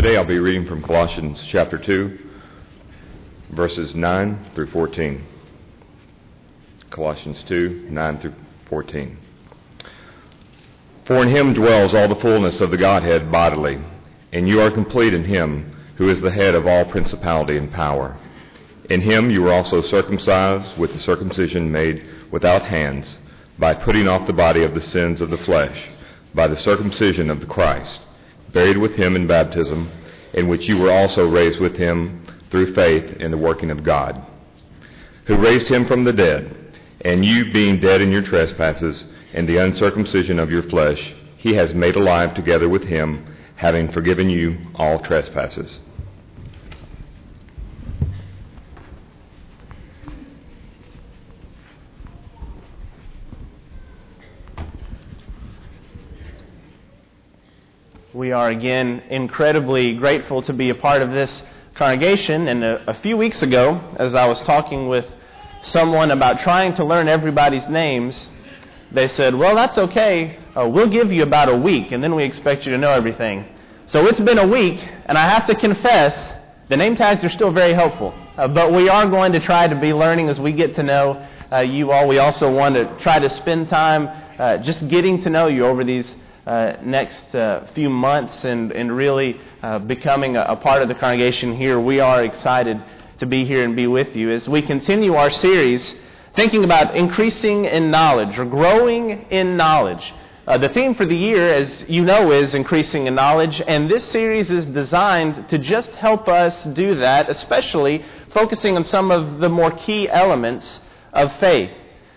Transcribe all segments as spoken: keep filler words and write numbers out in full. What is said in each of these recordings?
Today I'll be reading from Colossians chapter two, verses nine through fourteen. Colossians two, nine through fourteen. For in him dwells all the fullness of the Godhead bodily, and you are complete in him who is the head of all principality and power. In him you were also circumcised with the circumcision made without hands, by putting off the body of the sins of the flesh, by the circumcision of the Christ, buried with him in baptism, in which you were also raised with him through faith in the working of God, who raised him from the dead, and you being dead in your trespasses and the uncircumcision of your flesh, he has made alive together with him, having forgiven you all trespasses. We are again incredibly grateful to be a part of this congregation. And a, a few weeks ago, as I was talking with someone about trying to learn everybody's names, they said, well, that's okay. Uh, we'll give you about a week, and then we expect you to know everything. So it's been a week, and I have to confess, the name tags are still very helpful. Uh, but we are going to try to be learning as we get to know uh, you all. We also want to try to spend time uh, just getting to know you over these Uh, next uh, few months and, and really uh, becoming a, a part of the congregation here. We are excited to be here and be with you as we continue our series thinking about increasing in knowledge or growing in knowledge. Uh, the theme for the year, as you know, is increasing in knowledge, and this series is designed to just help us do that, especially focusing on some of the more key elements of faith.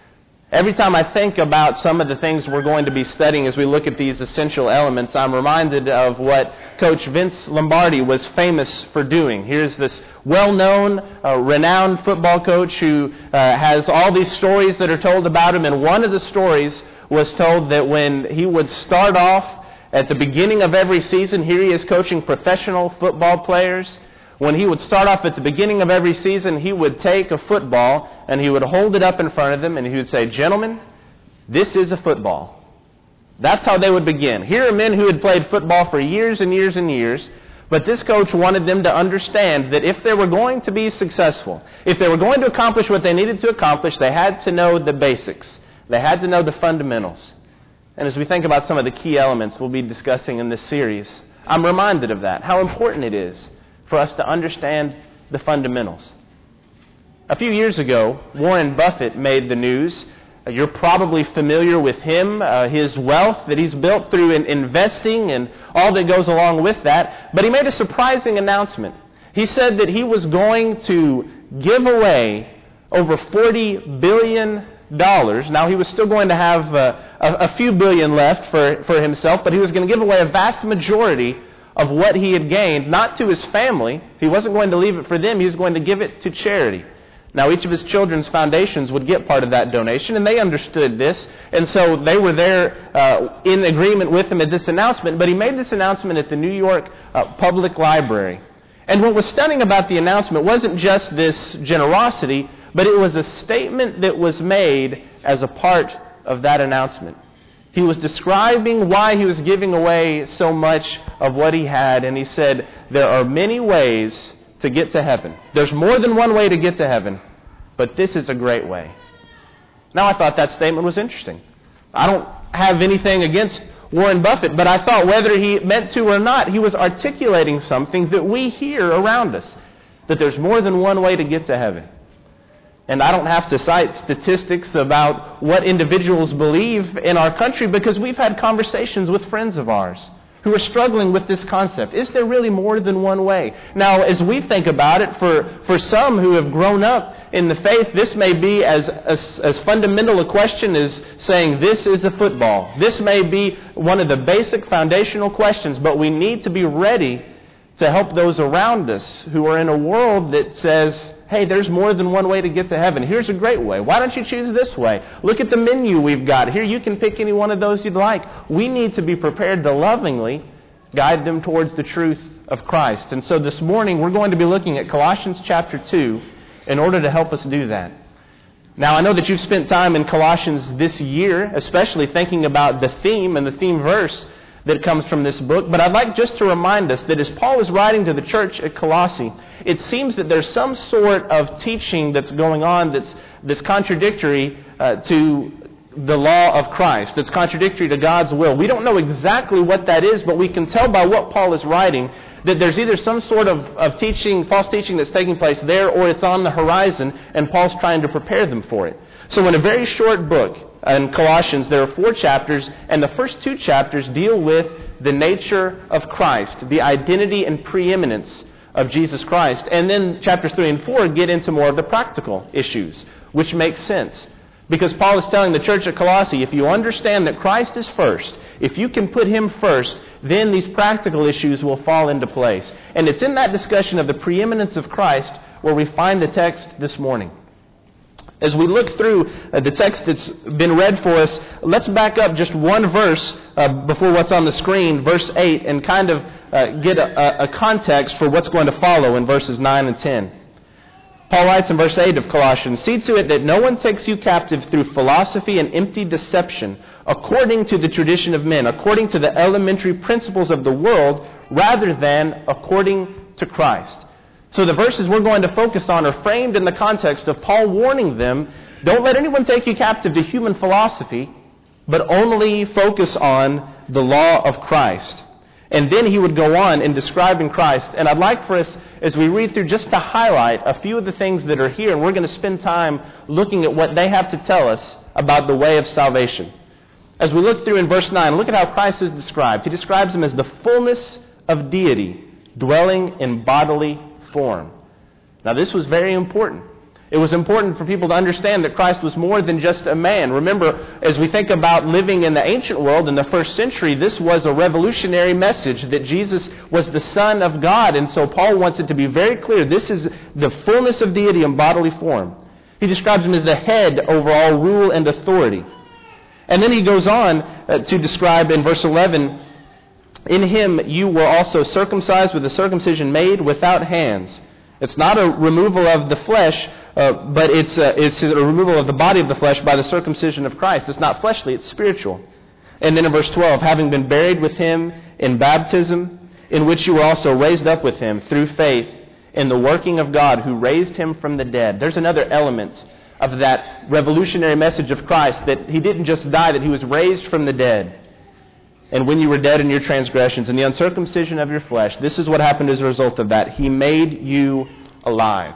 Every time I think about some of the things we're going to be studying as we look at these essential elements, I'm reminded of what Coach Vince Lombardi was famous for doing. Here's this well-known, uh, renowned football coach who uh, has all these stories that are told about him, and one of the stories was told that when he would start off at the beginning of every season, here he is coaching professional football players. When he would start off at the beginning of every season, he would take a football and he would hold it up in front of them and he would say, "Gentlemen, this is a football." That's how they would begin. Here are men who had played football for years and years and years, but this coach wanted them to understand that if they were going to be successful, if they were going to accomplish what they needed to accomplish, they had to know the basics. They had to know the fundamentals. And as we think about some of the key elements we'll be discussing in this series, I'm reminded of that, how important it is for us to understand the fundamentals. A few years ago, Warren Buffett made the news. Uh, you're probably familiar with him, uh, his wealth that he's built through in investing and all that goes along with that. But he made a surprising announcement. He said that he was going to give away over forty billion dollars. Now, he was still going to have uh, a, a few billion left for, for himself, but he was going to give away a vast majority of what he had gained, not to his family. He wasn't going to leave it for them. He was going to give it to charity. Now, each of his children's foundations would get part of that donation, and they understood this, and so they were there uh, in agreement with him at this announcement. But he made this announcement at the New York uh, Public Library. And what was stunning about the announcement wasn't just this generosity, but it was a statement that was made as a part of that announcement. He was describing why he was giving away so much of what he had, and he said, there are many ways to get to heaven. There's more than one way to get to heaven, but this is a great way. Now, I thought that statement was interesting. I don't have anything against Warren Buffett, but I thought whether he meant to or not, he was articulating something that we hear around us, that there's more than one way to get to heaven. And I don't have to cite statistics about what individuals believe in our country because we've had conversations with friends of ours who are struggling with this concept. Is there really more than one way? Now, as we think about it, for, for some who have grown up in the faith, this may be as, as, as fundamental a question as saying this is a football. This may be one of the basic foundational questions, but we need to be ready to help those around us who are in a world that says, hey, there's more than one way to get to heaven. Here's a great way. Why don't you choose this way? Look at the menu we've got. Here, you can pick any one of those you'd like. We need to be prepared to lovingly guide them towards the truth of Christ. And so this morning, we're going to be looking at Colossians chapter two in order to help us do that. Now, I know that you've spent time in Colossians this year, especially thinking about the theme and the theme verse that comes from this book, but I'd like just to remind us that as Paul is writing to the church at Colossae, it seems that there's some sort of teaching that's going on that's, that's contradictory uh, to the law of Christ, that's contradictory to God's will. We don't know exactly what that is, but we can tell by what Paul is writing that there's either some sort of, of teaching, false teaching that's taking place there, or it's on the horizon, and Paul's trying to prepare them for it. So in a very short book, in Colossians, there are four chapters, and the first two chapters deal with the nature of Christ, the identity and preeminence of Jesus Christ. And then chapters three and four get into more of the practical issues, which makes sense. Because Paul is telling the church at Colossae, if you understand that Christ is first, if you can put Him first, then these practical issues will fall into place. And it's in that discussion of the preeminence of Christ where we find the text this morning. As we look through uh, the text that's been read for us, let's back up just one verse uh, before what's on the screen, verse eight, and kind of uh, get a, a context for what's going to follow in verses nine and ten. Paul writes in verse eight of Colossians, "See to it that no one takes you captive through philosophy and empty deception, according to the tradition of men, according to the elementary principles of the world, rather than according to Christ." So the verses we're going to focus on are framed in the context of Paul warning them, don't let anyone take you captive to human philosophy, but only focus on the law of Christ. And then he would go on in describing Christ. And I'd like for us, as we read through, just to highlight a few of the things that are here. And we're going to spend time looking at what they have to tell us about the way of salvation. As we look through in verse nine, look at how Christ is described. He describes Him as the fullness of deity, dwelling in bodily form. Now this was very important. It was important for people to understand that Christ was more than just a man. Remember, as we think about living in the ancient world in the first century, this was a revolutionary message that Jesus was the Son of God. And so Paul wants it to be very clear. This is the fullness of deity in bodily form. He describes Him as the head over all rule and authority. And then he goes on uh, to describe in verse eleven, "In Him you were also circumcised with a circumcision made without hands." It's not a removal of the flesh, uh, but it's a, it's a removal of the body of the flesh by the circumcision of Christ. It's not fleshly, it's spiritual. And then in verse twelve, "Having been buried with Him in baptism, in which you were also raised up with Him through faith in the working of God who raised Him from the dead." There's another element of that revolutionary message of Christ, that He didn't just die, that He was raised from the dead. "And when you were dead in your transgressions and the uncircumcision of your flesh," this is what happened as a result of that, "He made you alive."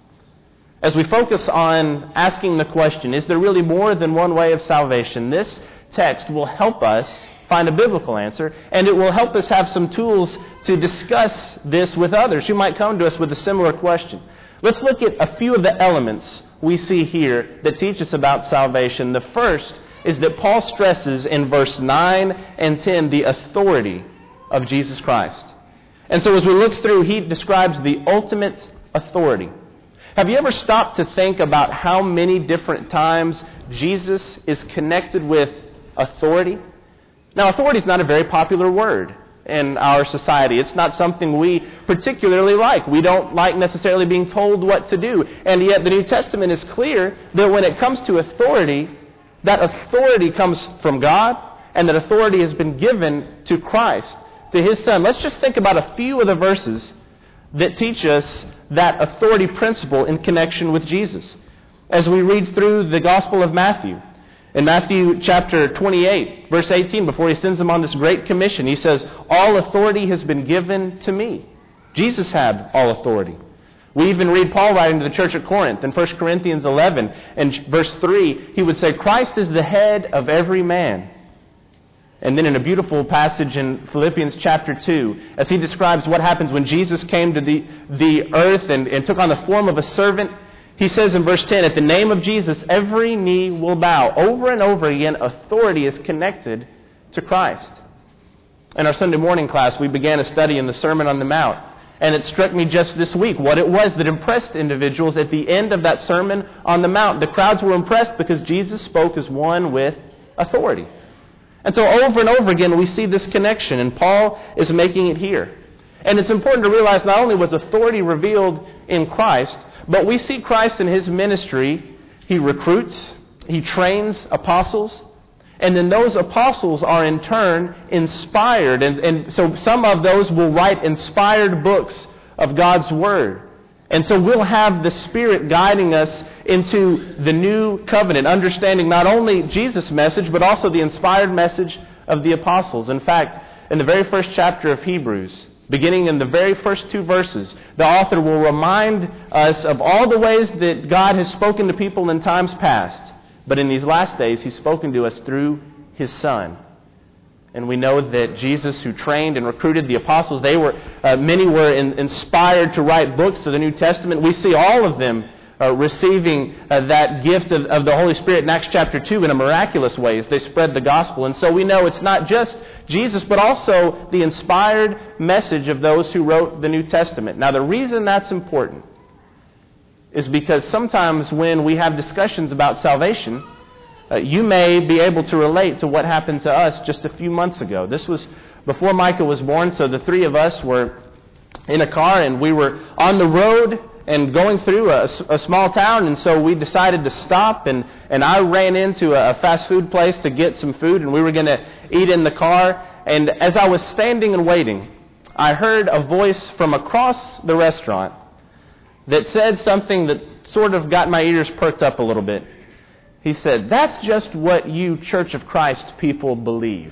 As we focus on asking the question, is there really more than one way of salvation? This text will help us find a biblical answer, and it will help us have some tools to discuss this with others who might come to us with a similar question. Let's look at a few of the elements we see here that teach us about salvation. The first is that Paul stresses in verse nine and ten the authority of Jesus Christ. And so as we look through, he describes the ultimate authority. Have you ever stopped to think about how many different times Jesus is connected with authority? Now, authority is not a very popular word in our society. It's not something we particularly like. We don't like necessarily being told what to do. And yet the New Testament is clear that when it comes to authority, that authority comes from God, and that authority has been given to Christ, to His Son. Let's just think about a few of the verses that teach us that authority principle in connection with Jesus. As we read through the Gospel of Matthew, in Matthew chapter twenty-eight, verse eighteen, before He sends them on this great commission, He says, "All authority has been given to me." Jesus had all authority. We even read Paul writing to the church at Corinth in First Corinthians eleven, and verse three, he would say, "Christ is the head of every man." And then in a beautiful passage in Philippians chapter two, as he describes what happens when Jesus came to the, the earth and, and took on the form of a servant, he says in verse ten, "At the name of Jesus, every knee will bow." Over and over again, authority is connected to Christ. In our Sunday morning class, we began a study in the Sermon on the Mount. And it struck me just this week what it was that impressed individuals at the end of that Sermon on the Mount. The crowds were impressed because Jesus spoke as one with authority. And so over and over again we see this connection, and Paul is making it here. And it's important to realize not only was authority revealed in Christ, but we see Christ in His ministry. He recruits, He trains apostles, And then those apostles are in turn inspired. And, and so some of those will write inspired books of God's Word. And so we'll have the Spirit guiding us into the new covenant, understanding not only Jesus' message, but also the inspired message of the apostles. In fact, in the very first chapter of Hebrews, beginning in the very first two verses, the author will remind us of all the ways that God has spoken to people in times past. But in these last days, He's spoken to us through His Son. And we know that Jesus, who trained and recruited the apostles, they were uh, many were in, inspired to write books of the New Testament. We see all of them uh, receiving uh, that gift of, of the Holy Spirit in Acts chapter two in a miraculous way as they spread the gospel. And so we know it's not just Jesus, but also the inspired message of those who wrote the New Testament. Now, the reason that's important is because sometimes when we have discussions about salvation, uh, you may be able to relate to what happened to us just a few months ago. This was before Micah was born, so the three of us were in a car and we were on the road and going through a, a small town, and so we decided to stop, and, and I ran into a, a fast food place to get some food, and we were going to eat in the car. And as I was standing and waiting, I heard a voice from across the restaurant that said something that sort of got my ears perked up a little bit. He said, "That's just what you Church of Christ people believe."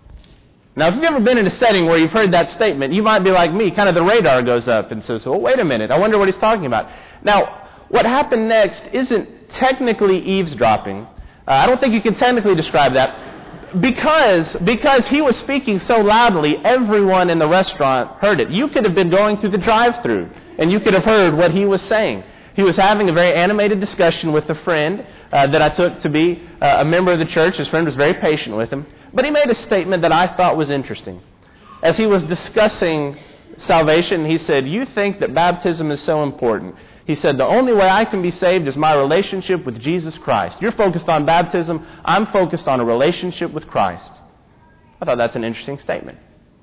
Now, if you've ever been in a setting where you've heard that statement, you might be like me, kind of the radar goes up and says, "Well, wait a minute, I wonder what he's talking about." Now, what happened next isn't technically eavesdropping. Uh, I don't think you can technically describe that. Because, because he was speaking so loudly, everyone in the restaurant heard it. You could have been going through the drive-thru, and you could have heard what he was saying. He was having a very animated discussion with a friend uh, that I took to be uh, a member of the church. His friend was very patient with him. But he made a statement that I thought was interesting. As he was discussing salvation, he said, "You think that baptism is so important." He said, "The only way I can be saved is my relationship with Jesus Christ. You're focused on baptism. I'm focused on a relationship with Christ." I thought that's an interesting statement.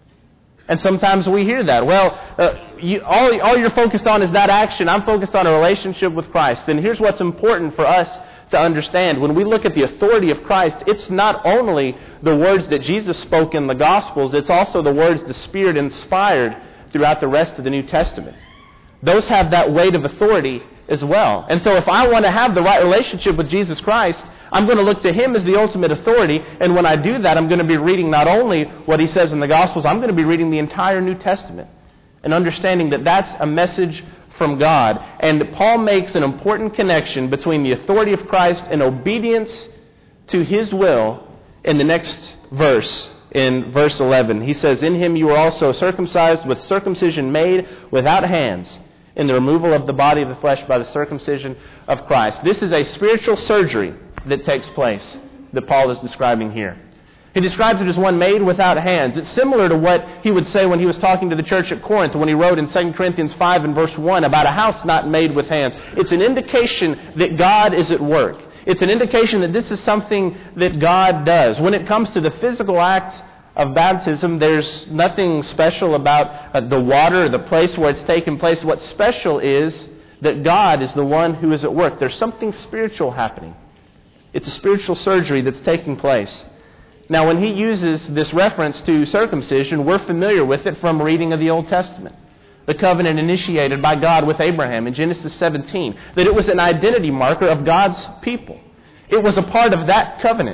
And sometimes we hear that. Well, uh, you, all, all you're focused on is that action. I'm focused on a relationship with Christ. And here's what's important for us to understand. When we look at the authority of Christ, it's not only the words that Jesus spoke in the Gospels, it's also the words the Spirit inspired throughout the rest of the New Testament. Those have that weight of authority as well. And so if I want to have the right relationship with Jesus Christ, I'm going to look to Him as the ultimate authority. And when I do that, I'm going to be reading not only what He says in the Gospels, I'm going to be reading the entire New Testament and understanding that that's a message from God. And Paul makes an important connection between the authority of Christ and obedience to His will in the next verse. In verse eleven, he says, "In Him you are also circumcised with circumcision made without hands, in the removal of the body of the flesh by the circumcision of Christ." This is a spiritual surgery that takes place that Paul is describing here. He describes it as one made without hands. It's similar to what he would say when he was talking to the church at Corinth, when he wrote in Second Corinthians five and verse one about a house not made with hands. It's an indication that God is at work. It's an indication that this is something that God does. When it comes to the physical act of baptism, there's nothing special about uh, the water or the place where it's taken place. What's special is that God is the one who is at work. There's something spiritual happening. It's a spiritual surgery that's taking place. Now, when he uses this reference to circumcision, we're familiar with it from reading of the Old Testament. The covenant initiated by God with Abraham in Genesis seventeen, that it was an identity marker of God's people. It was a part of that covenant.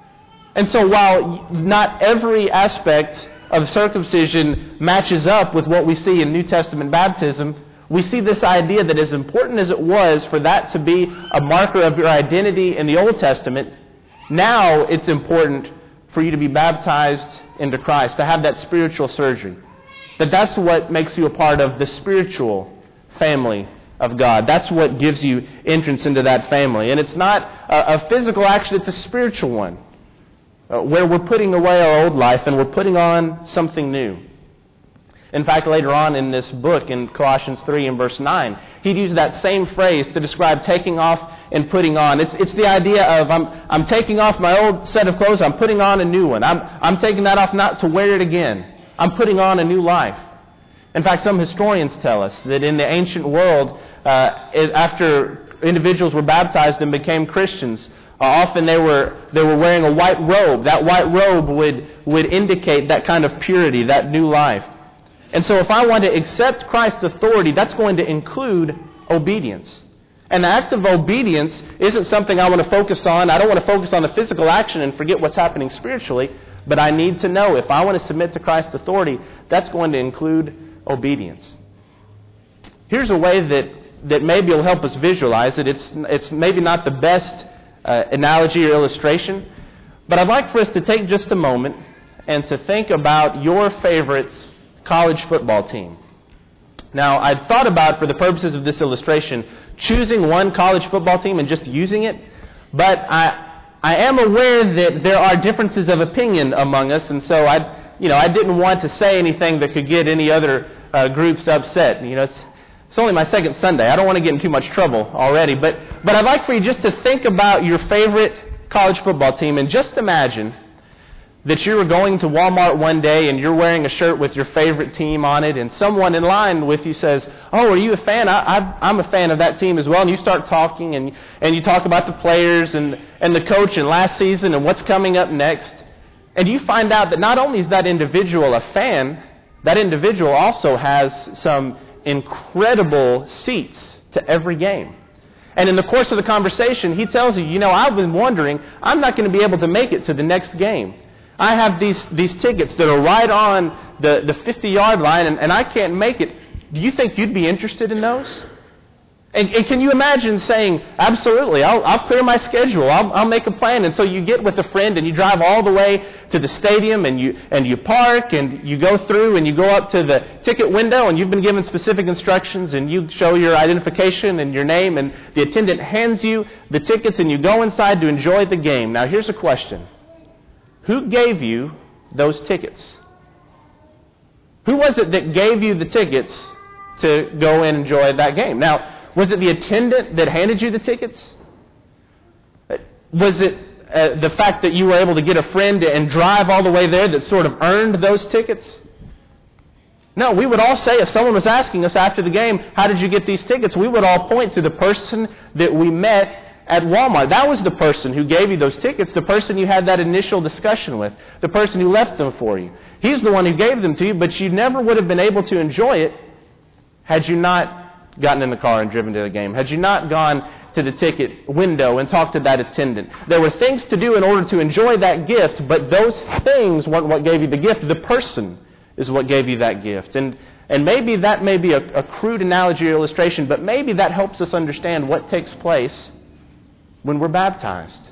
And so while not every aspect of circumcision matches up with what we see in New Testament baptism, we see this idea that as important as it was for that to be a marker of your identity in the Old Testament, now it's important for you to be baptized into Christ, to have that spiritual surgery. That that's what makes you a part of the spiritual family of God. That's what gives you entrance into that family. And it's not a, a physical action, it's a spiritual one, uh, where we're putting away our old life and we're putting on something new. In fact, later on in this book, in Colossians three and verse nine, he'd use that same phrase to describe taking off and putting on. It's it's the idea of I'm I'm taking off my old set of clothes, I'm putting on a new one. I'm I'm taking that off not to wear it again. I'm putting on a new life. In fact, some historians tell us that in the ancient world, uh, it, after individuals were baptized and became Christians, Uh, often they were they were wearing a white robe. That white robe would, would indicate that kind of purity, that new life. And so if I want to accept Christ's authority, that's going to include obedience. And the act of obedience isn't something I want to focus on. I don't want to focus on the physical action and forget what's happening spiritually. But I need to know if I want to submit to Christ's authority, that's going to include obedience. Here's a way that, that maybe will help us visualize it. It's, it's maybe not the best uh, analogy or illustration, but I'd like for us to take just a moment and to think about your favorite college football team. Now, I'd thought about, for the purposes of this illustration, choosing one college football team and just using it, but I I am aware that there are differences of opinion among us, and so I you know I didn't want to say anything that could get any other uh, groups upset. You know, it's, it's only my second Sunday. I don't want to get in too much trouble already, but but I'd like for you just to think about your favorite college football team and just imagine that you were going to Walmart one day and you're wearing a shirt with your favorite team on it, and someone in line with you says, "Oh, are you a fan? I, I, I'm a fan of that team as well." And you start talking, and and you talk about the players and, and the coach and last season and what's coming up next. And you find out that not only is that individual a fan, that individual also has some incredible seats to every game. And in the course of the conversation, he tells you, you know, I've been wondering, I'm not going to be able to make it to the next game. I have these, these tickets that are right on the, the fifty-yard line, and, and I can't make it. Do you think you'd be interested in those? And, and can you imagine saying, absolutely, I'll, I'll clear my schedule, I'll, I'll make a plan. And so you get with a friend and you drive all the way to the stadium, and you, and you park, and you go through, and you go up to the ticket window, and you've been given specific instructions, and you show your identification and your name, and the attendant hands you the tickets, and you go inside to enjoy the game. Now here's a question. Who gave you those tickets? Who was it that gave you the tickets to go and enjoy that game? Now, was it the attendant that handed you the tickets? Was it uh, the fact that you were able to get a friend and drive all the way there that sort of earned those tickets? No, we would all say, if someone was asking us after the game, how did you get these tickets? We would all point to the person that we met at Walmart. That was the person who gave you those tickets, the person you had that initial discussion with, the person who left them for you. He's the one who gave them to you, but you never would have been able to enjoy it had you not gotten in the car and driven to the game, had you not gone to the ticket window and talked to that attendant. There were things to do in order to enjoy that gift, but those things weren't what gave you the gift. The person is what gave you that gift. And and maybe that may be a, a crude analogy or illustration, but maybe that helps us understand what takes place when we're baptized.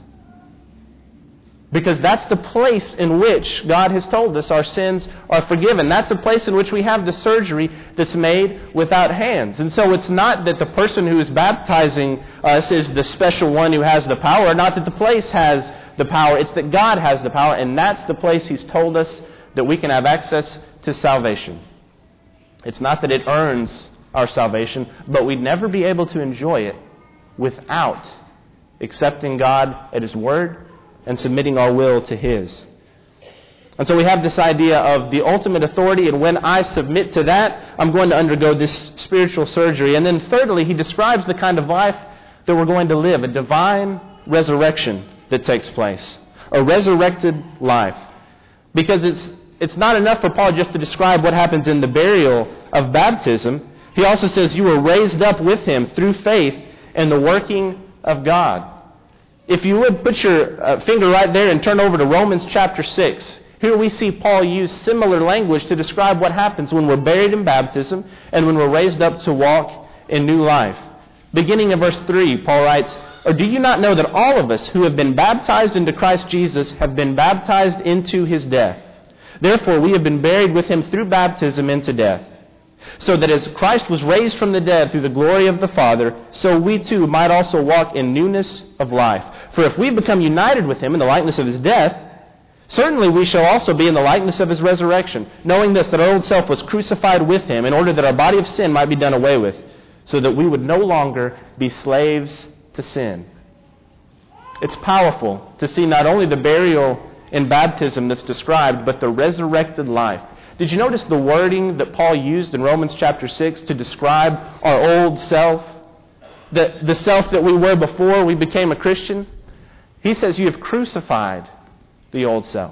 Because that's the place in which God has told us our sins are forgiven. That's the place in which we have the surgery that's made without hands. And so it's not that the person who is baptizing us is the special one who has the power, not that the place has the power. It's that God has the power, and that's the place He's told us that we can have access to salvation. It's not that it earns our salvation, but we'd never be able to enjoy it without accepting God at His Word and submitting our will to His. And so we have this idea of the ultimate authority, and when I submit to that, I'm going to undergo this spiritual surgery. And then thirdly, he describes the kind of life that we're going to live, a divine resurrection that takes place, a resurrected life. Because it's it's not enough for Paul just to describe what happens in the burial of baptism. He also says you were raised up with Him through faith in the working of God. If you would put your uh, finger right there and turn over to Romans chapter six, here we see Paul use similar language to describe what happens when we're buried in baptism and when we're raised up to walk in new life. Beginning in verse three, Paul writes, "Or do you not know that all of us who have been baptized into Christ Jesus have been baptized into His death? Therefore we have been buried with Him through baptism into death, so that as Christ was raised from the dead through the glory of the Father, so we too might also walk in newness of life. For if we become united with Him in the likeness of His death, certainly we shall also be in the likeness of His resurrection, knowing this, that our old self was crucified with Him in order that our body of sin might be done away with, so that we would no longer be slaves to sin." It's powerful to see not only the burial in baptism that's described, but the resurrected life. Did you notice the wording that Paul used in Romans chapter six to describe our old self? The, the self that we were before we became a Christian? He says you have crucified the old self.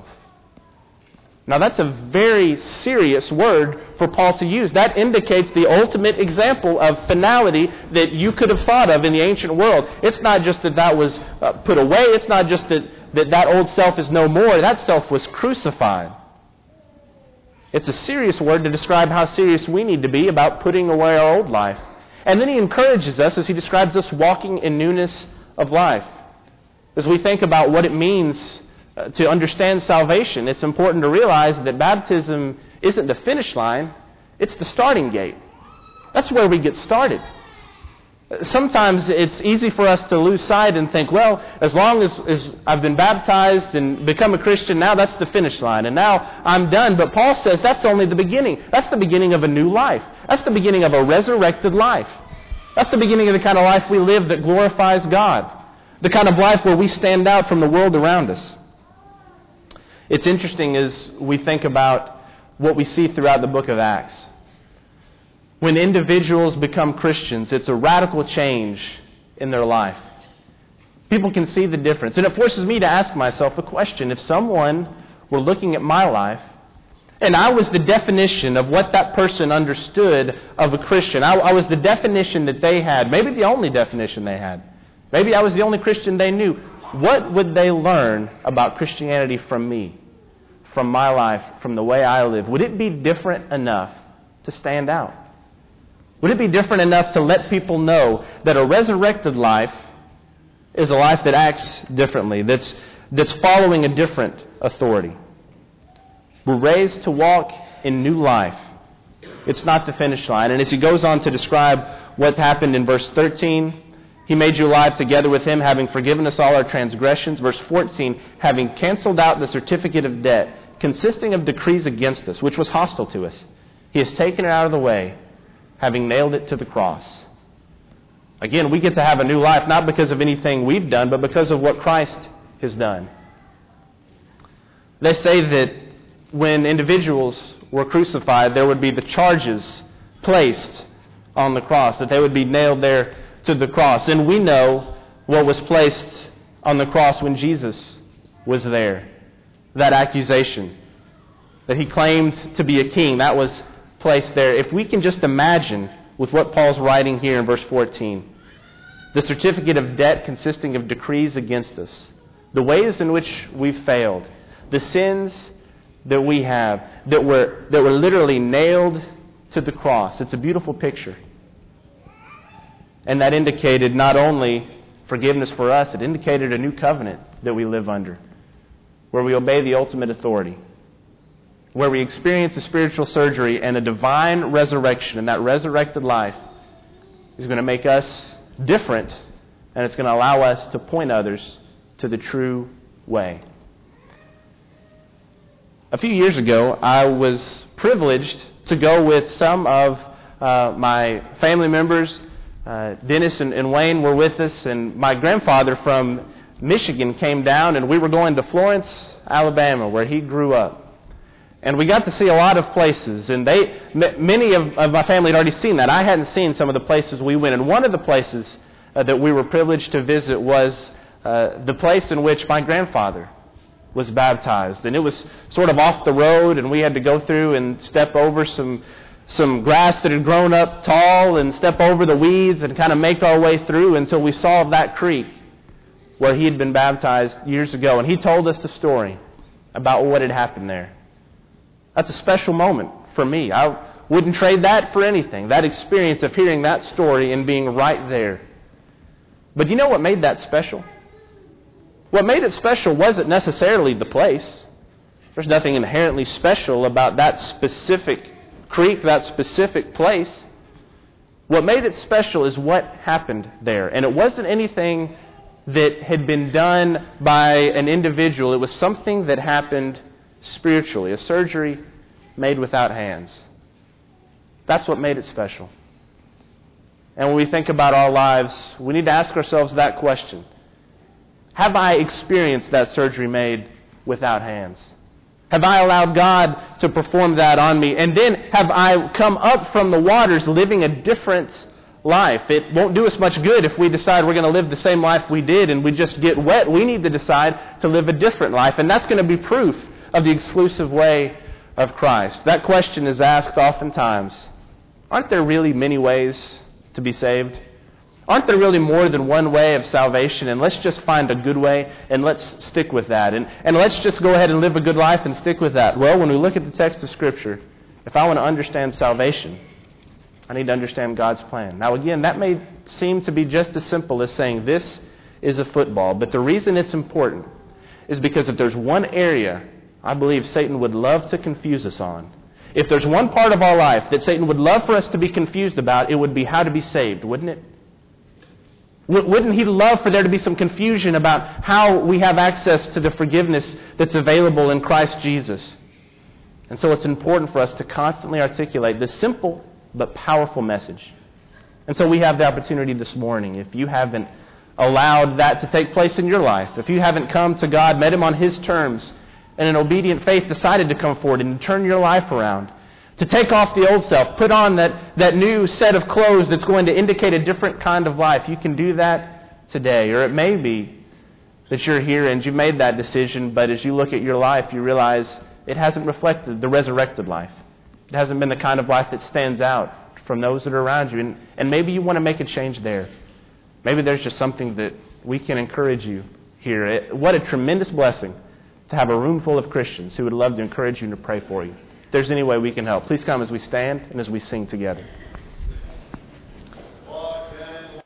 Now that's a very serious word for Paul to use. That indicates the ultimate example of finality that you could have thought of in the ancient world. It's not just that that was uh, put away. It's not just that, that that old self is no more. That self was crucified. It's a serious word to describe how serious we need to be about putting away our old life. And then he encourages us as he describes us walking in newness of life. As we think about what it means uh, to understand salvation, it's important to realize that baptism isn't the finish line, it's the starting gate. That's where we get started. Sometimes it's easy for us to lose sight and think, well, as long as, as I've been baptized and become a Christian, now that's the finish line, and now I'm done. But Paul says that's only the beginning. That's the beginning of a new life. That's the beginning of a resurrected life. That's the beginning of the kind of life we live that glorifies God. The kind of life where we stand out from the world around us. It's interesting as we think about what we see throughout the book of Acts. When individuals become Christians, it's a radical change in their life. People can see the difference. And it forces me to ask myself a question. If someone were looking at my life, and I was the definition of what that person understood of a Christian, I, I was the definition that they had, maybe the only definition they had, maybe I was the only Christian they knew, what would they learn about Christianity from me, from my life, from the way I live? Would it be different enough to stand out? Would it be different enough to let people know that a resurrected life is a life that acts differently, that's, that's following a different authority? We're raised to walk in new life. It's not the finish line. And as he goes on to describe what happened in verse thirteen, he made you alive together with him, having forgiven us all our transgressions. Verse fourteen, having canceled out the certificate of debt, consisting of decrees against us, which was hostile to us. He has taken it out of the way, having nailed it to the cross. Again, we get to have a new life, not because of anything we've done, but because of what Christ has done. They say that when individuals were crucified, there would be the charges placed on the cross, that they would be nailed there to the cross. And we know what was placed on the cross when Jesus was there. That accusation that he claimed to be a king, that was placed there. If we can just imagine with what Paul's writing here in verse fourteen, the certificate of debt consisting of decrees against us, the ways in which we've failed, the sins that we have, that were, that were literally nailed to the cross. It's a beautiful picture. And that indicated not only forgiveness for us, it indicated a new covenant that we live under, where we obey the ultimate authority, where we experience a spiritual surgery and a divine resurrection, and that resurrected life is going to make us different, and it's going to allow us to point others to the true way. A few years ago, I was privileged to go with some of uh, my family members. Uh, Dennis and, and Wayne were with us, and my grandfather from Michigan came down, and we were going to Florence, Alabama, where he grew up. And we got to see a lot of places, and they, m- many of, of my family had already seen that. I hadn't seen some of the places we went, and one of the places uh, that we were privileged to visit was uh, the place in which my grandfather was baptized. And it was sort of off the road, and we had to go through and step over some some grass that had grown up tall and step over the weeds and kind of make our way through until we saw that creek where he had been baptized years ago. And he told us the story about what had happened there. That's a special moment for me. I wouldn't trade that for anything, that experience of hearing that story and being right there. But you know what made that special? What made it special wasn't necessarily the place. There's nothing inherently special about that specific creek, that specific place. What made it special is what happened there. And it wasn't anything that had been done by an individual. It was something that happened spiritually, a surgery made without hands. That's what made it special. And when we think about our lives, we need to ask ourselves that question. Have I experienced that surgery made without hands? Have I allowed God to perform that on me? And then have I come up from the waters living a different life. It won't do us much good if we decide we're going to live the same life we did and we just get wet. We need to decide to live a different life, and that's going to be proof of the exclusive way of Christ. That question is asked oftentimes. Aren't there really many ways to be saved? Aren't there really more than one way of salvation? And let's just find a good way and let's stick with that. And, and let's just go ahead and live a good life and stick with that. Well, when we look at the text of Scripture, if I want to understand salvation, I need to understand God's plan. Now again, that may seem to be just as simple as saying this is a football. But the reason it's important is because if there's one area I believe Satan would love to confuse us on, if there's one part of our life that Satan would love for us to be confused about, it would be how to be saved, wouldn't it? Wouldn't he love for there to be some confusion about how we have access to the forgiveness that's available in Christ Jesus? And so it's important for us to constantly articulate this simple but powerful message. And so we have the opportunity this morning, if you haven't allowed that to take place in your life, if you haven't come to God, met Him on His terms, and in obedient faith decided to come forward and turn your life around, to take off the old self, put on that, that new set of clothes that's going to indicate a different kind of life, you can do that today. Or it may be that you're here and you made that decision, but as you look at your life, you realize it hasn't reflected the resurrected life. It hasn't been the kind of life that stands out from those that are around you. And, and maybe you want to make a change there. Maybe there's just something that we can encourage you here. It, what a tremendous blessing to have a room full of Christians who would love to encourage you and to pray for you. If there's any way we can help, please come as we stand and as we sing together.